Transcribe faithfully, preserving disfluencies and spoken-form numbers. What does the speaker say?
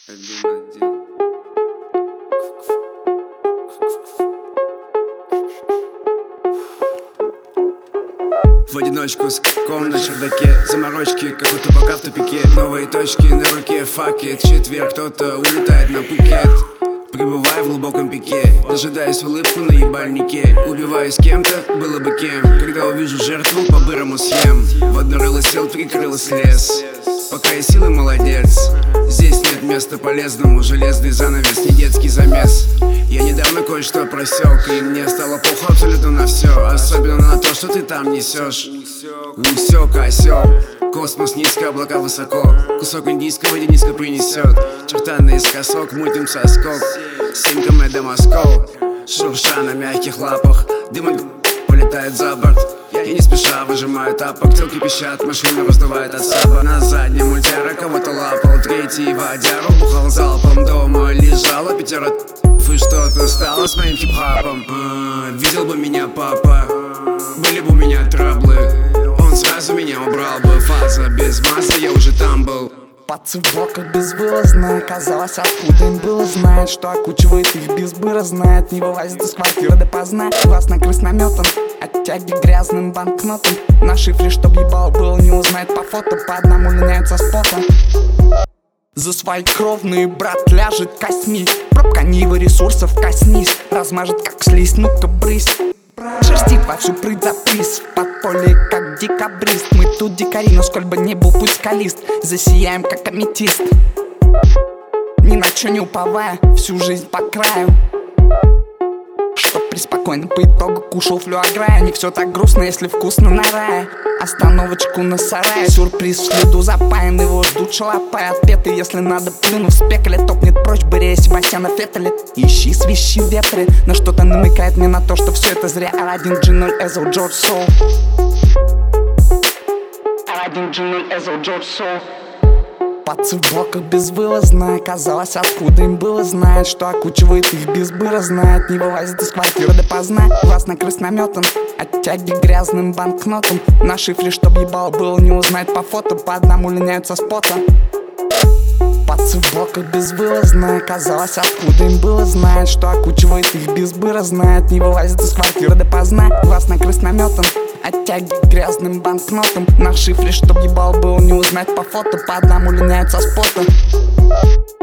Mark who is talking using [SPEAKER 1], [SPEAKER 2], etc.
[SPEAKER 1] Один, один. В одиночку с ком на чердаке, заморочки, как будто пока в тупике. Новые точки на руке, fuck it. Четверг, кто-то улетает на Пукет. Пребывая в глубоком пике, дожидаясь улыбку на ебальнике. Убиваюсь кем-то, было бы кем. Когда увижу жертву, по-бырому съем. В одно рыло сел, прикрылось лес. Пока есть силы, молодец. Здесь нет места полезному. Железный занавес, не детский замес. Я недавно кое-что просек, и мне стало плохо абсолютно на все. Особенно на то, что ты там несешь. Усек, осек. Космос низко, облака высоко. Кусок индийского и низко принесет. Черта наискосок, мутим соскок. Семь км до Москвы. Шурша на мягких лапах. Дым полетает за борт. Я не спеша выжимаю тапок. Телки пищат, машина раздувает от саба. На заднем ультера кого-то лапал. Третий водяру бухал залпом. Дома лежала пятера. И что-то стало с моим хип-хапом. а, Видел бы меня папа, были бы у меня траблы. Он сразу меня убрал бы. Фаза без масла, я уже там был.
[SPEAKER 2] Пацы в блоках безвылазно. Казалось, откуда им было знать, что окучивает их безбыро. Знает, не вылазит из квартиры допоздна. Глаз накрыт наметом, оттяги грязным банкнотом. На шифре, чтоб ебал был, не узнает по фото. По одному линяются спота. За свои кровные брат ляжет косми. Пробка Нивы ресурсов коснись. Размажет как слизь, ну-ка брысь. Шерстит вовсю прыть за приз. В подполье как декабрист. Мы тут дикари, но сколь бы не был путь скалист. Засияем как аметист. Ни на чё не уповая, всю жизнь по краю. Чтоб преспокойно по итогу кушал флюаграя. Не все так грустно, если вкусно на рае. Остановочку на сарае. Сюрприз в следу запаян. Его ждут шалопай отпеты. Если надо, плюнув в пекле, топнет прочь, бырее Себастьяна Феттеля. Ищи свищи в ветре. Но что-то намекает мне на то, что все это зря. ар один джи ноль Эзо Джордж Соул. ар один джи ноль Эзо Джордж Соул. Пацы в блоках безвылазно. Казалось, откуда им было знать, что окучивает их безбыро. Знает, не вылазит из квартиры допоздна. Глаз накрыт наметом, оттяги грязным банкнотом. На шифре, чтоб ебал был, не узнать по фото. По одному линяются спота. Пацы в блоках безвылазно. Казалось, откуда им было знать, что окучивает их безбыро. Знает, не вылазит из квартиры допоздна. Глаз накрыт наметом, оттяги грязным банкнотом. На шифре, чтоб ебал был, не узнать по фото. По одному линяются спота.